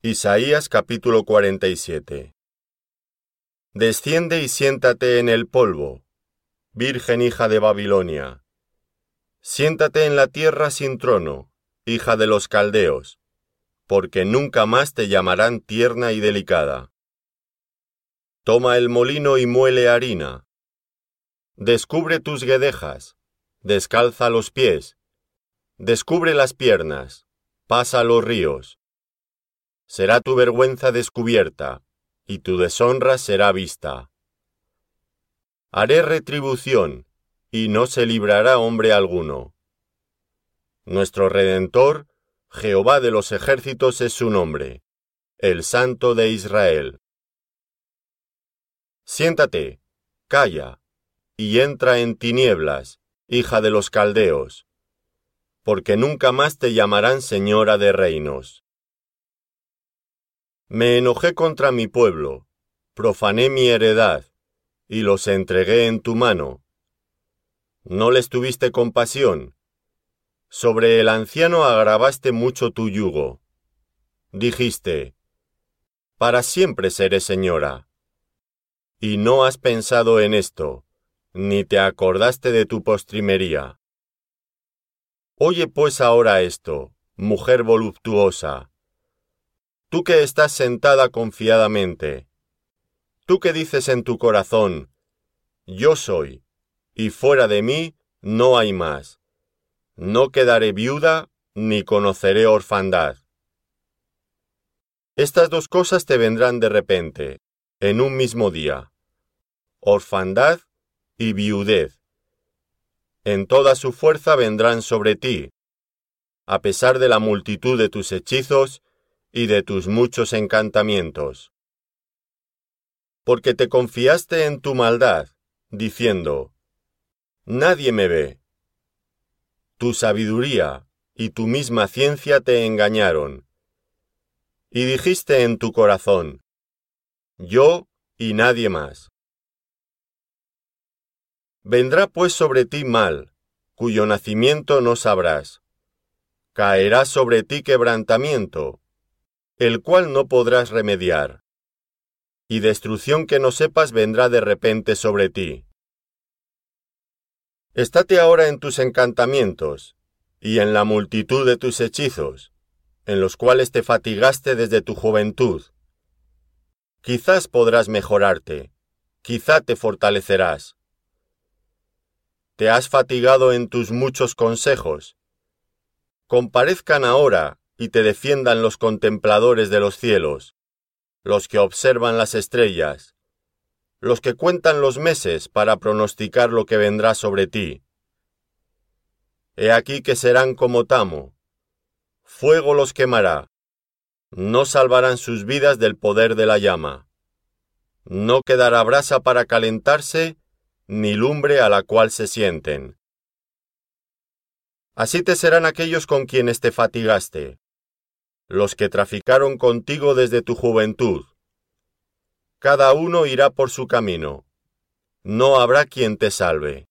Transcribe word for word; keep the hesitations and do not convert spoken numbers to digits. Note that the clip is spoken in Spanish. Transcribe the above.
Isaías capítulo cuarenta y siete. Desciende y siéntate en el polvo, virgen hija de Babilonia. Siéntate en la tierra sin trono, hija de los caldeos, porque nunca más te llamarán tierna y delicada. Toma el molino y muele harina. Descubre tus guedejas, descalza los pies, descubre las piernas, pasa los ríos. Será tu vergüenza descubierta, y tu deshonra será vista. Haré retribución, y no se librará hombre alguno. Nuestro Redentor, Jehová de los ejércitos es su nombre, el Santo de Israel. Siéntate, calla, y entra en tinieblas, hija de los caldeos, porque nunca más te llamarán señora de reinos. Me enojé contra mi pueblo, profané mi heredad, y los entregué en tu mano. No les tuviste compasión. Sobre el anciano agravaste mucho tu yugo. Dijiste, para siempre seré señora. Y no has pensado en esto, ni te acordaste de tu postrimería. Oye pues ahora esto, mujer voluptuosa. Tú que estás sentada confiadamente, tú que dices en tu corazón, yo soy, y fuera de mí no hay más. No quedaré viuda, ni conoceré orfandad. Estas dos cosas te vendrán de repente, en un mismo día, orfandad y viudez. En toda su fuerza vendrán sobre ti, a pesar de la multitud de tus hechizos y de tus muchos encantamientos. Porque te confiaste en tu maldad, diciendo, nadie me ve. Tu sabiduría y tu misma ciencia te engañaron. Y dijiste en tu corazón, yo y nadie más. Vendrá pues sobre ti mal, cuyo nacimiento no sabrás. Caerá sobre ti quebrantamiento, el cual no podrás remediar. Y destrucción que no sepas vendrá de repente sobre ti. Estate ahora en tus encantamientos, y en la multitud de tus hechizos, en los cuales te fatigaste desde tu juventud. Quizás podrás mejorarte, quizá te fortalecerás. Te has fatigado en tus muchos consejos. Comparezcan ahora y te defiendan los contempladores de los cielos, los que observan las estrellas, los que cuentan los meses para pronosticar lo que vendrá sobre ti. He aquí que serán como tamo, fuego los quemará, no salvarán sus vidas del poder de la llama. No quedará brasa para calentarse, ni lumbre a la cual se sienten. Así te serán aquellos con quienes te fatigaste, los que traficaron contigo desde tu juventud. Cada uno irá por su camino. No habrá quien te salve.